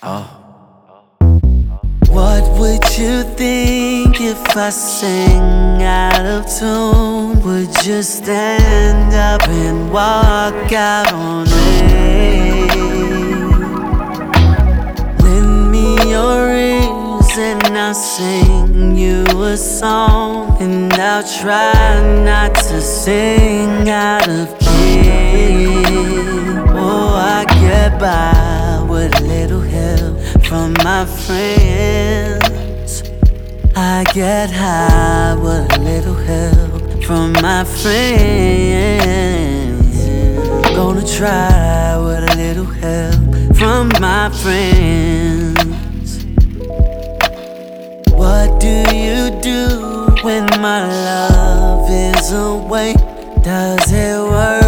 What would you think if I sang out of tune? Would you stand up and walk out on me? Lend me your ears and I'll sing you a song, and I'll try not to sing out of key. Oh, I get by with a little help from my friends. I get high with a little help from my friends. Gonna try with a little help from my friends. What do you do when my love is away? Does it work?